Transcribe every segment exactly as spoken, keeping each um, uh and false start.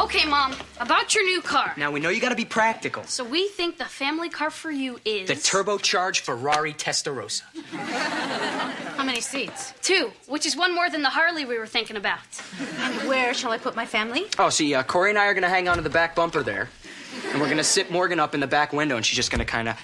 Okay, Mom, about your new car. Now, we know you gotta be practical. So we think the family car for you is... The turbocharged Ferrari Testarossa. How many seats? Two, which is one more than the Harley we were thinking about. And where shall I put my family? Oh, see, uh, Corey and I are gonna hang on to the back bumper there. And we're gonna sit Morgan up in the back window, and she's just gonna kinda...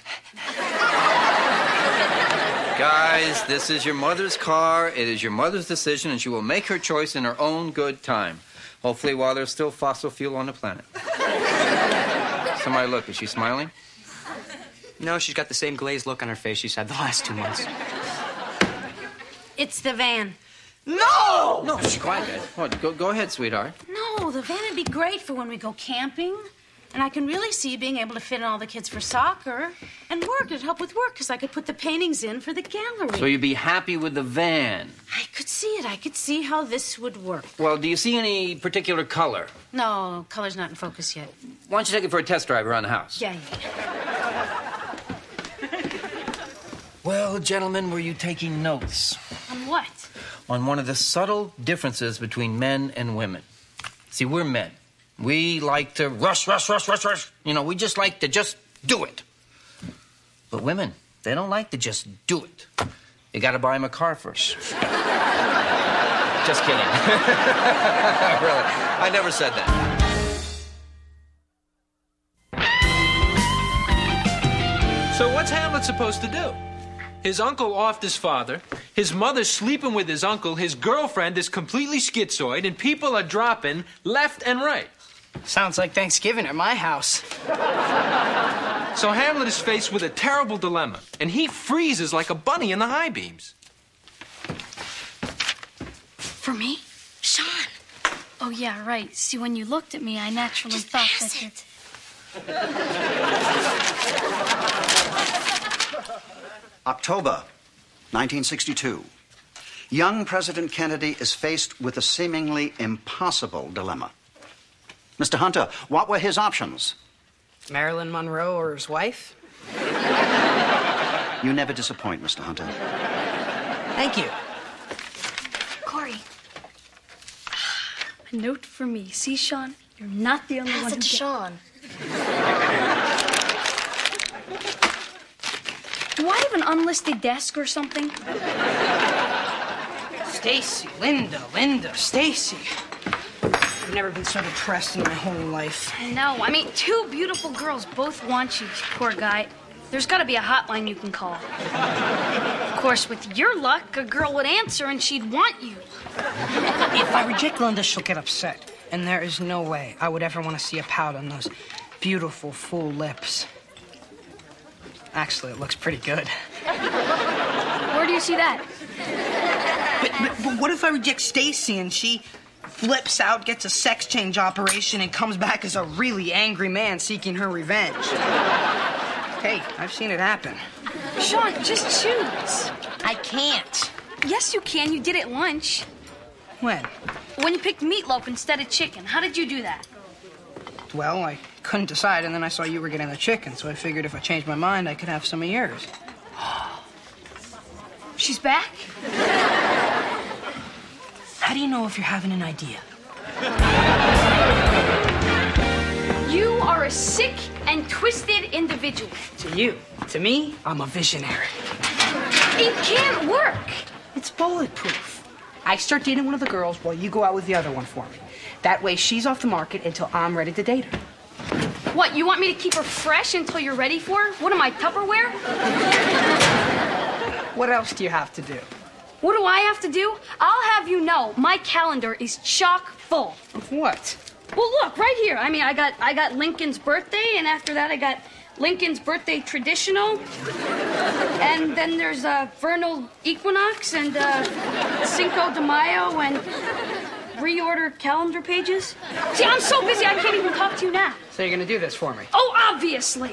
Guys, this is your mother's car. It is your mother's decision, and she will make her choice in her own good time. Hopefully while there's still fossil fuel on the planet. Somebody look, is she smiling? No, she's got the same glazed look on her face she's had the last two months. It's the van. No! No, she's quiet, guys. Oh, go, go ahead, sweetheart. No, the van would be great for when we go camping. And I can really see being able to fit in all the kids for soccer. And work, it'd help with work, because I could put the paintings in for the gallery. So you'd be happy with the van? I could see it. I could see how this would work. Well, do you see any particular color? No, color's not in focus yet. Why don't you take it for a test drive around the house? Yeah, yeah. Well, gentlemen, were you taking notes? On what? On one of the subtle differences between men and women. See, we're men. We like to rush, rush, rush, rush, rush. You know, we just like to just do it. But women, they don't like to just do it. You got to buy them a car first. Just kidding. Really, I never said that. So what's Hamlet supposed to do? His uncle offed his father, his mother's sleeping with his uncle, his girlfriend is completely schizoid, and people are dropping left and right. Sounds like Thanksgiving at my house. So Hamlet is faced with a terrible dilemma, and he freezes like a bunny in the high beams. For me? Sean. Oh, yeah, right. See, when you looked at me, I naturally Just thought pass that it. October nineteen sixty-two. Young President Kennedy is faced with a seemingly impossible dilemma. Mister Hunter, what were his options? Marilyn Monroe or his wife? You never disappoint, Mister Hunter. Thank you. Corey. A note for me. See, Sean, you're not the only Pass one it who to get- Sean. Do I have an unlisted desk or something? Stacy, Linda, Linda, Stacy. I've never been so depressed in my whole life. No, I mean, two beautiful girls both want you, poor guy. There's got to be a hotline you can call. Of course, with your luck, a girl would answer and she'd want you. If I reject Linda, she'll get upset. And there is no way I would ever want to see a pout on those beautiful, full lips. Actually, it looks pretty good. Where do you see that? But, but, but what if I reject Stacy and she flips out, gets a sex change operation, and comes back as a really angry man seeking her revenge? Hey, I've seen it happen. Sean, just choose. I can't. Yes, you can. You did it at lunch. When? When you picked meatloaf instead of chicken. How did you do that? Well, I couldn't decide, and then I saw you were getting the chicken, so I figured if I changed my mind, I could have some of yours. She's back? How do you know if you're having an idea? You are a sick and twisted individual. To you. To me, I'm a visionary. It can't work. It's bulletproof. I start dating one of the girls while you go out with the other one for me. That way, she's off the market until I'm ready to date her. What, you want me to keep her fresh until you're ready for her? What am I, Tupperware? What else do you have to do? What do I have to do? I'll have you know, my calendar is chock full. Of what? Well, look, right here. I mean, I got I got Lincoln's birthday, and after that I got Lincoln's birthday traditional. And then there's uh, vernal equinox and uh, Cinco de Mayo and reorder calendar pages. See, I'm so busy I can't even talk to you now. So you're gonna do this for me? Oh, obviously.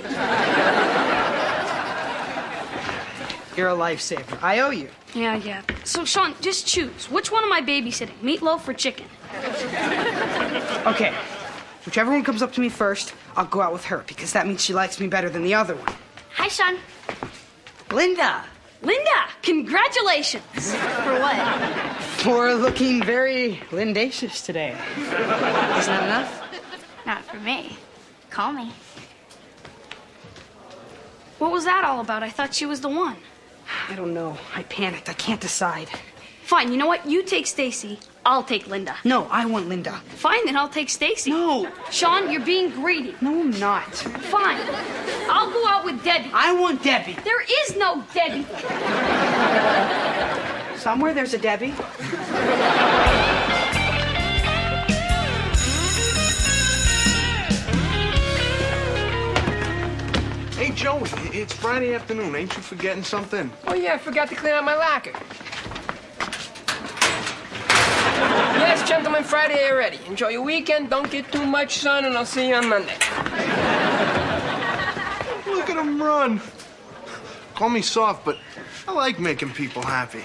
You're a lifesaver. I owe you. Yeah, yeah. So, Sean, just choose. Which one am I babysitting, meatloaf or chicken? Okay. Whichever one comes up to me first, I'll go out with her, because that means she likes me better than the other one. Hi, Sean. Linda! Linda, congratulations. For what? For looking very lindacious today. Isn't that enough? Not for me. Call me. What was that all about? I thought she was the one. I don't know. I panicked. I can't decide. Fine, you know what? You take Stacy. I'll take Linda. No, I want Linda. Fine, then I'll take Stacy. No. Sean, you're being greedy. No, I'm not. Fine. I'll go out with Debbie. I want Debbie. There is no Debbie. Somewhere there's a Debbie. Hey, Joey, it's Friday afternoon. Ain't you forgetting something? Oh, yeah, I forgot to clean out my locker. Yes, gentlemen, Friday already. Enjoy your weekend, don't get too much sun, and I'll see you on Monday. Look at him run. Call me soft, but I like making people happy.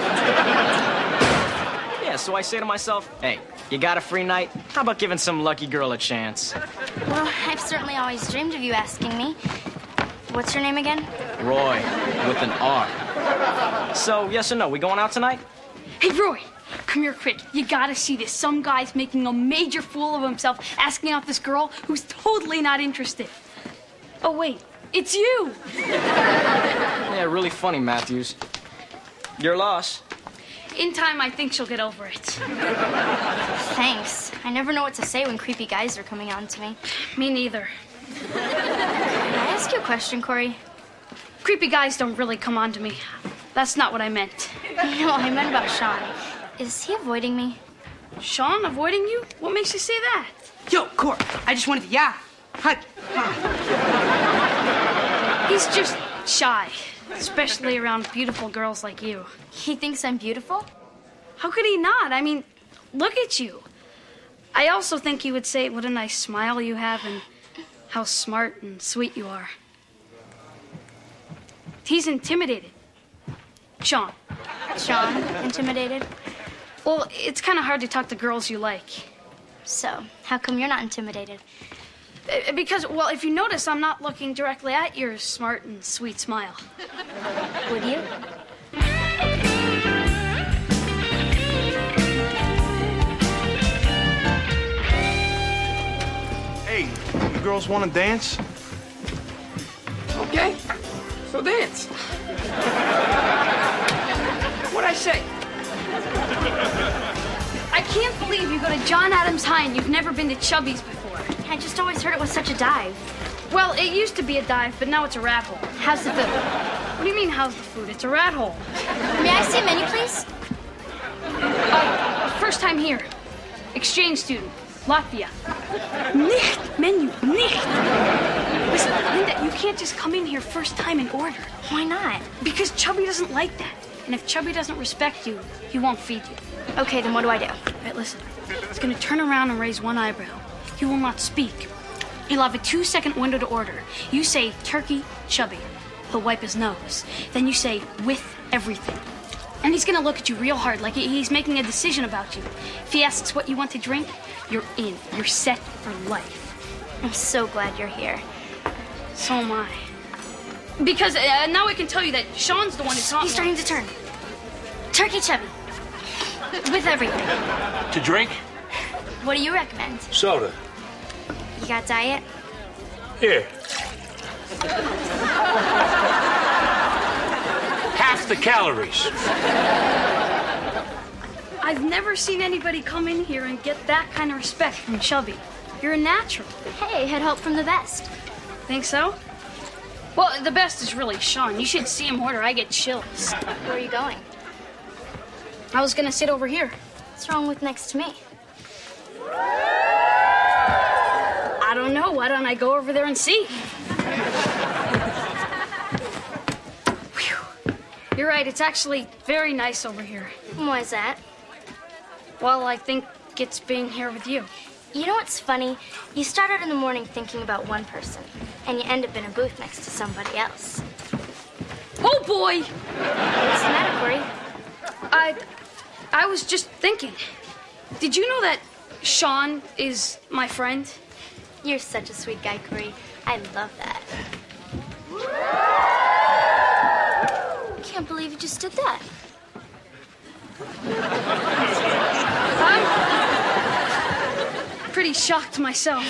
Yeah, so I say to myself, hey, you got a free night? How about giving some lucky girl a chance? Well, I've certainly always dreamed of you asking me. What's your name again? Roy, with an R. So, yes or no, we going out tonight? Hey, Roy, come here quick. You gotta see this. Some guy's making a major fool of himself, asking out this girl who's totally not interested. Oh, wait, it's you. Yeah, really funny, Matthews. Your loss. In time, I think she'll get over it. Thanks. I never know what to say when creepy guys are coming on to me. Me neither. Can I ask you a question, Corey? Creepy guys don't really come on to me. That's not what I meant. No, I meant about Sean. Is he avoiding me? Sean avoiding you? What makes you say that? Yo, Cor, I just wanted to, yeah. Hi. Hi. He's just shy, especially around beautiful girls like you. He thinks I'm beautiful? How could he not? I mean, look at you. I also think he would say what a nice smile you have and how smart and sweet you are. He's intimidated. Sean. Sean, intimidated? Well, it's kind of hard to talk to girls you like. So, how come you're not intimidated? Uh, Because, well, if you notice, I'm not looking directly at your smart and sweet smile. Would you? Hey, you girls want to dance? Okay, so dance. What'd I say? I can't believe you go to John Adams High and you've never been to Chubby's before. I just always heard it was such a dive. Well, it used to be a dive, but now it's a rat hole. How's the food? What do you mean, how's the food? It's a rat hole. May I see a menu, please? Uh, first time here. Exchange student. Latvia. Nicht. Menu. Nicht. Listen, Linda, you can't just come in here first time and order. Why not? Because Chubby doesn't like that. And if Chubby doesn't respect you, he won't feed you. Okay, then what do I do? All right, listen. He's gonna turn around and raise one eyebrow. He will not speak. He'll have a two-second window to order. You say, turkey, Chubby. He'll wipe his nose. Then you say, with everything. And he's gonna look at you real hard, like he's making a decision about you. If he asks what you want to drink, you're in. You're set for life. I'm so glad you're here. So am I. Because uh, now I can tell you that Sean's the one who taught me. He's starting to turn. Turkey Chubby. With everything. To drink? What do you recommend? Soda. You got diet? Here. Half the calories. I've never seen anybody come in here and get that kind of respect from Chubby. You're a natural. Hey, had help from the best. Think so? Well, the best is really Sean. You should see him order. I get chills. Where are you going? I was gonna sit over here. What's wrong with next to me? I don't know. Why don't I go over there and see? Whew. You're right. It's actually very nice over here. Why is that? Well, I think it's being here with you. You know what's funny? You start out in the morning thinking about one person, and you end up in a booth next to somebody else. Oh, boy! What's the matter, Corey? I, I was just thinking. Did you know that Sean is my friend? You're such a sweet guy, Corey. I love that. Can't believe you just did that. I'm pretty really shocked myself.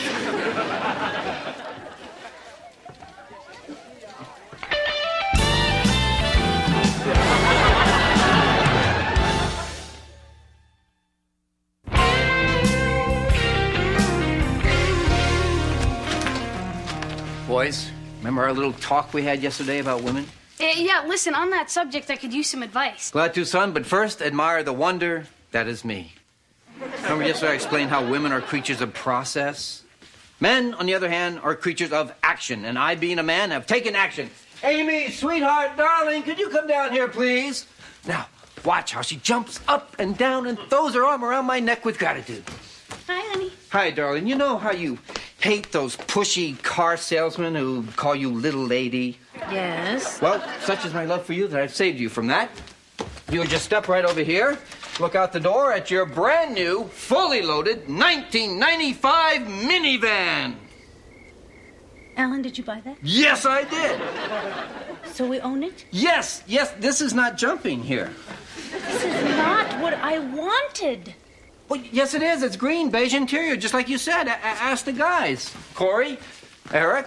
Boys, remember our little talk we had yesterday about women? Uh, yeah, listen, on that subject, I could use some advice. Glad to, son, but first, admire the wonder that is me. Remember yesterday I explained how women are creatures of process? Men, on the other hand, are creatures of action, and I, being a man, have taken action. Amy, sweetheart, darling, could you come down here, please? Now, watch how she jumps up and down and throws her arm around my neck with gratitude. Hi, honey. Hi, darling. You know how you hate those pushy car salesmen who call you little lady? Yes. Well, such is my love for you that I've saved you from that. You'll just step right over here, look out the door at your brand new, fully loaded nineteen ninety-five minivan. Alan, did you buy that? Yes, I did. So we own it? Yes, yes, this is not jumping here. This is not what I wanted. Well, yes, it is. It's green, beige interior, just like you said. A- ask the guys. Corey, Eric.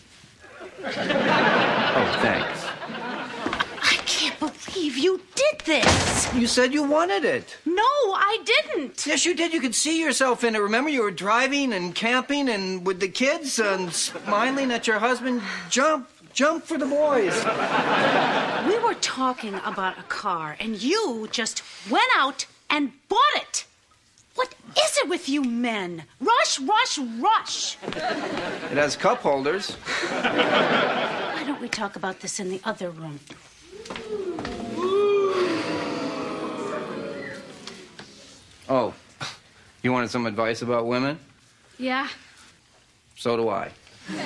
Oh, thanks. I can't believe you did this. You said you wanted it. No, I didn't. Yes, you did. You could see yourself in it. Remember, you were driving and camping and with the kids and smiling at your husband. Jump, jump for the boys. We were talking about a car, and you just went out and bought it. What is it with you men? Rush, rush, rush. It has cup holders. Why don't we talk about this in the other room? Oh, you wanted some advice about women? Yeah? So do I.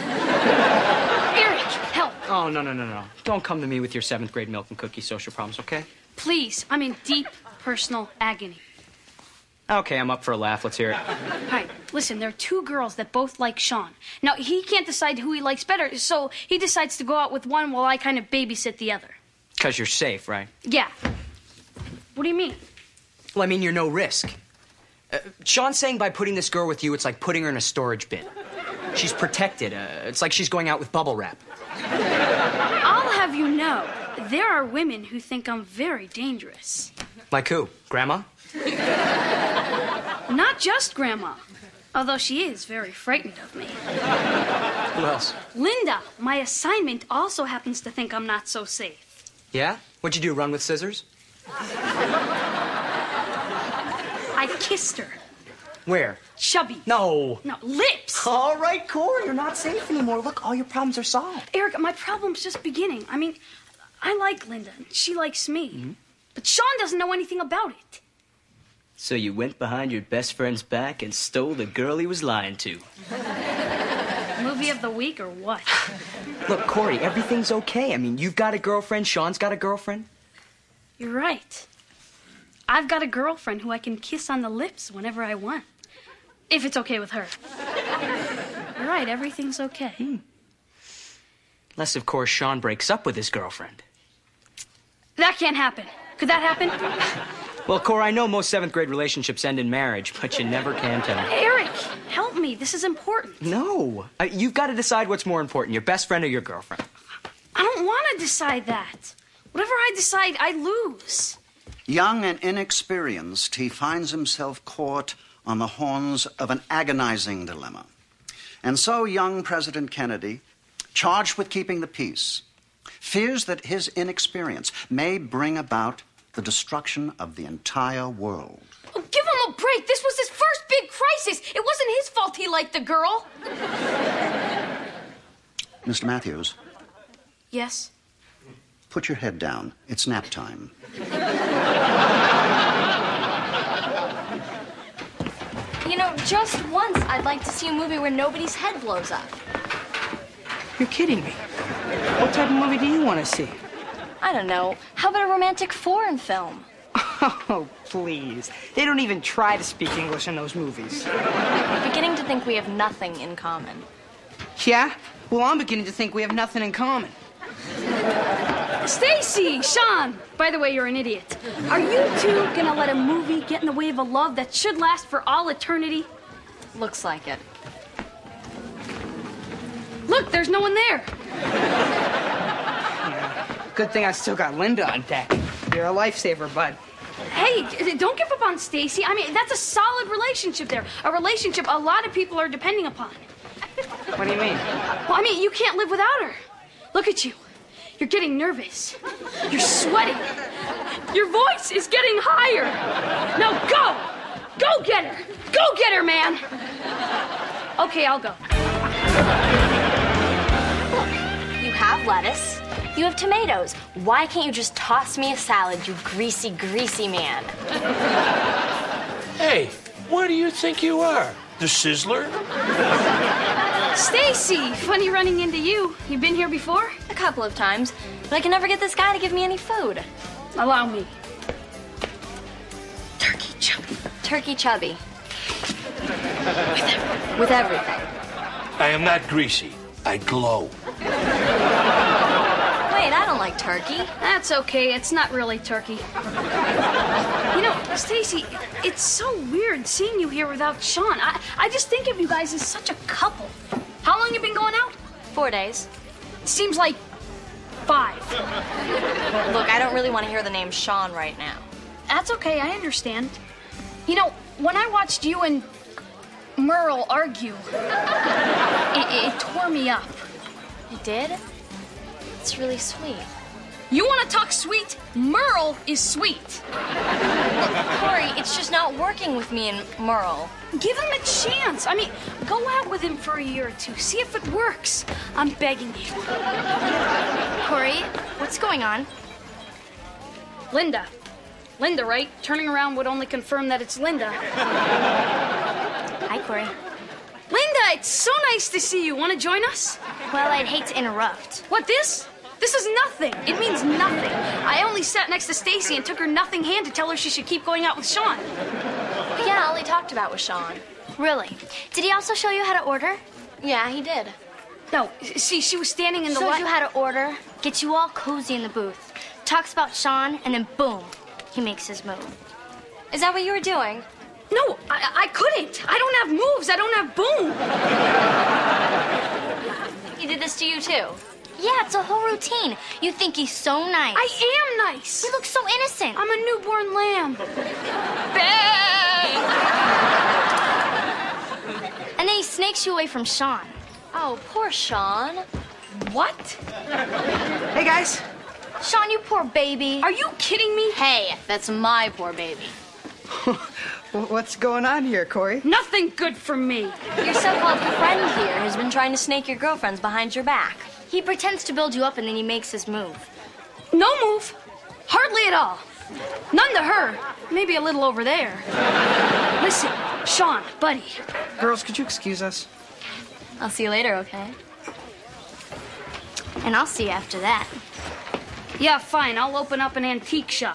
Eric, help. Oh, no, no, no, no. Don't come to me with your seventh grade milk and cookie social problems, okay? Please, I'm in deep personal agony. Okay, I'm up for a laugh. Let's hear it. All right, listen, there are two girls that both like Sean. Now, he can't decide who he likes better, so he decides to go out with one while I kind of babysit the other. Because you're safe, right? Yeah. What do you mean? Well, I mean, you're no risk. Uh, Sean's saying by putting this girl with you, it's like putting her in a storage bin. She's protected. Uh, it's like she's going out with bubble wrap. I'll have you know, there are women who think I'm very dangerous. Like who? Grandma? Not just Grandma, although she is very frightened of me. Who else? Linda, my assignment, also happens to think I'm not so safe. Yeah? What'd you do, run with scissors? I kissed her. Where? Chubby. No. No, lips. All right, Corey, you're not safe anymore. Look, all your problems are solved. Eric, my problem's just beginning. I mean, I like Linda, and she likes me. Mm-hmm. But Sean doesn't know anything about it. So you went behind your best friend's back and stole the girl he was lying to. Movie of the week or what? Look, Corey, everything's okay. I mean, you've got a girlfriend, Sean's got a girlfriend. You're right. I've got a girlfriend who I can kiss on the lips whenever I want. If it's okay with her. You're right, everything's okay. Hmm. Unless, of course, Sean breaks up with his girlfriend. That can't happen. Could that happen? Well, Cora, I know most seventh grade relationships end in marriage, but you never can tell. Eric, help me. This is important. No. Uh, you've got to decide what's more important, your best friend or your girlfriend. I don't want to decide that. Whatever I decide, I lose. Young and inexperienced, he finds himself caught on the horns of an agonizing dilemma. And so young President Kennedy, charged with keeping the peace, fears that his inexperience may bring about the destruction of the entire world. Oh, give him a break. This was his first big crisis. It wasn't his fault he liked the girl. Mister Matthews? Yes? Put your head down. It's nap time. You know, just once I'd like to see a movie where nobody's head blows up. You're kidding me. What type of movie do you want to see? I don't know. How about a romantic foreign film? Oh, please. They don't even try to speak English in those movies. I'm beginning to think we have nothing in common. Yeah? Well, I'm beginning to think we have nothing in common. Stacy, Sean, by the way, you're an idiot. Are you two gonna let a movie get in the way of a love that should last for all eternity? Looks like it. Look, there's no one there. Good thing I still got Linda on deck. You're a lifesaver, bud. Hey, don't give up on Stacy. I mean, that's a solid relationship there. A relationship a lot of people are depending upon. What do you mean? Well, I mean, you can't live without her. Look at you. You're getting nervous. You're sweating. Your voice is getting higher. Now go. Go get her. Go get her, man. Okay, I'll go. Look, you have lettuce. You have tomatoes. Why can't you just toss me a salad, you greasy, greasy man? Hey, where do you think you are? The Sizzler? Stacy, funny running into you. You been here before? A couple of times, but I can never get this guy to give me any food. Allow me. Turkey chubby. Turkey chubby. With, with everything. I am not greasy. I glow. Wait, I don't like turkey. That's okay. It's not really turkey. You know, Stacy, it's so weird seeing you here without Sean. I, I just think of you guys as such a couple. How long you been going out? Four days. Seems like five. Look, I don't really want to hear the name Sean right now. That's okay. I understand. You know, when I watched you and Merle argue, it, it tore me up. It did? It's really sweet. You want to talk sweet? Merle is sweet. Look, Corey, it's just not working with me and Merle. Give him a chance. I mean, go out with him for a year or two. See if it works. I'm begging you. Corey, what's going on? Linda. Linda, right? Turning around would only confirm that it's Linda. Hi, Corey. Linda, it's so nice to see you. Want to join us? Well, I'd hate to interrupt. What, this? This is nothing. It means nothing. I only sat next to Stacy and took her nothing hand to tell her she should keep going out with Sean. Yeah, all he talked about was Sean. Really? Did he also show you how to order? Yeah, he did. No, see, she was standing in the Shows li- you how to order, gets you all cozy in the booth, talks about Sean, and then boom, he makes his move. Is that what you were doing? No, I, I couldn't. I don't have moves. I don't have boom. He did this to you, too? Yeah, it's a whole routine. You think he's so nice. I am nice. He looks so innocent. I'm a newborn lamb. And then he snakes you away from Sean. Oh, poor Sean. What? Hey, guys. Sean, you poor baby. Are you kidding me? Hey, that's my poor baby. What's going on here, Corey? Nothing good for me. Your so-called friend here has been trying to snake your girlfriends behind your back. He pretends to build you up and then he makes his move. No move. Hardly at all. None to her. Maybe a little over there. Listen, Sean, buddy. Girls, could you excuse us? I'll see you later, okay? And I'll see you after that. Yeah, fine. I'll open up an antique shop.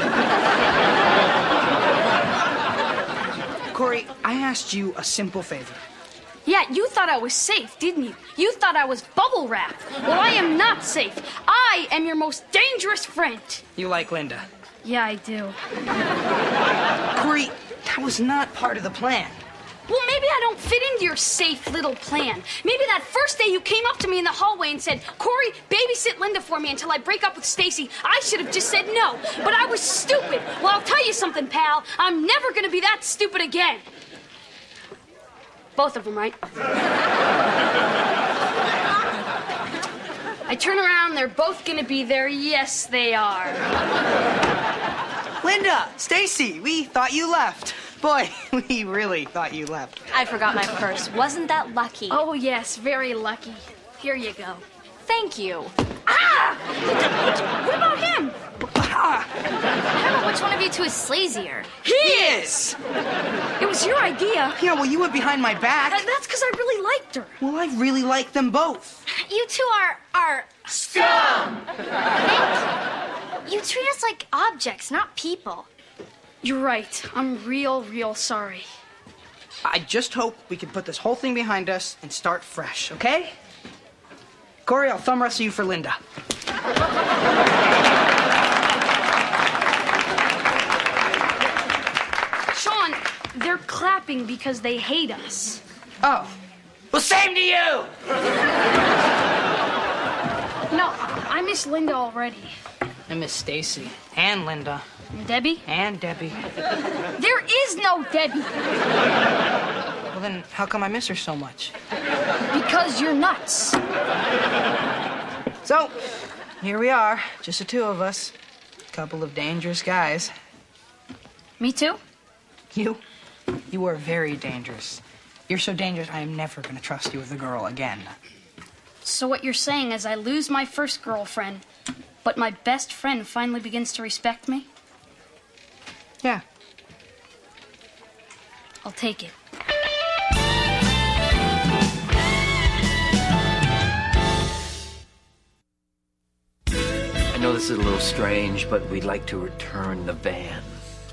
Corey, I asked you a simple favor. Yeah, you thought I was safe, didn't you? You thought I was bubble wrap. Well, I am not safe. I am your most dangerous friend. You like Linda? Yeah, I do. Corey, that was not part of the plan. Well, maybe I don't fit into your safe little plan. Maybe that first day you came up to me in the hallway and said, Corey, babysit Linda for me until I break up with Stacy. I should have just said no, but I was stupid. Well, I'll tell you something, pal. I'm never going to be that stupid again. Both of them, right? I turn around, they're both going to be there. Yes, they are. Linda, Stacy, we thought you left. Boy, we really thought you left. I forgot my purse. Wasn't that lucky? Oh, yes, very lucky. Here you go. Thank you. Ah! What about him? Ah! I don't know which one of you two is sleazier. He is! It was your idea. Yeah, well, you went behind my back. Uh, that's because I really liked her. Well, I really like them both. You two are... are... Scum! You treat us like objects, not people. You're right. I'm real, real sorry. I just hope we can put this whole thing behind us and start fresh, okay? Corey, I'll thumb wrestle you for Linda. Sean, they're clapping. stopping because they hate us. Oh. Well, same to you! No, I miss Linda already. I miss Stacy. And Linda. And Debbie? And Debbie. There is no Debbie. Well, then how come I miss her so much? Because you're nuts. So, here we are. Just the two of us. Couple of dangerous guys. Me too? You? You are very dangerous. You're so dangerous, I am never going to trust you with a girl again. So what you're saying is I lose my first girlfriend, but my best friend finally begins to respect me? Yeah. I'll take it. I know this is a little strange, but we'd like to return the van.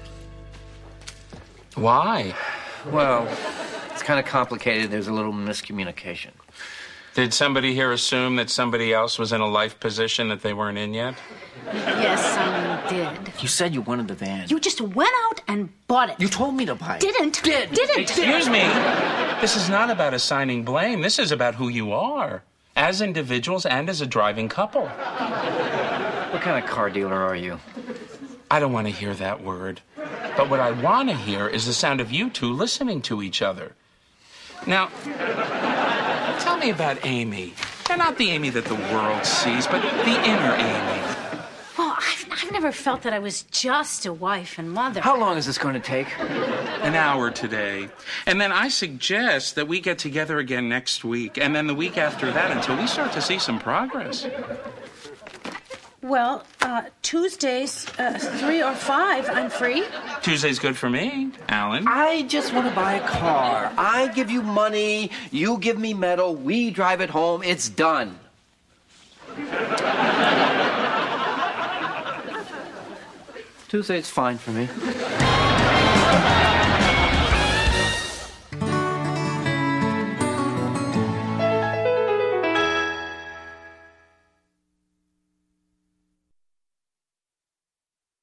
Why? Well, it's kind of complicated. There's a little miscommunication. Did somebody here assume that somebody else was in a life position that they weren't in yet? Yes, someone did. You said you wanted the van. You just went out and bought it. You told me to buy it. Didn't. Did. Didn't. Excuse me. This is not about assigning blame. This is about who you are, as individuals and as a driving couple. What kind of car dealer are you? I don't want to hear that word. But what I want to hear is the sound of you two listening to each other. Now, tell me about Amy. And not the Amy that the world sees, but the inner Amy. Well, I've, I've never felt that I was just a wife and mother. How long is this going to take? An hour today. And then I suggest that we get together again next week, and then the week after that until we start to see some progress. Well, uh, Tuesdays, uh, three or five, I'm free. Tuesday's good for me, Alan. I just want to buy a car. I give you money, you give me metal, we drive it home, it's done. Tuesday's fine for me.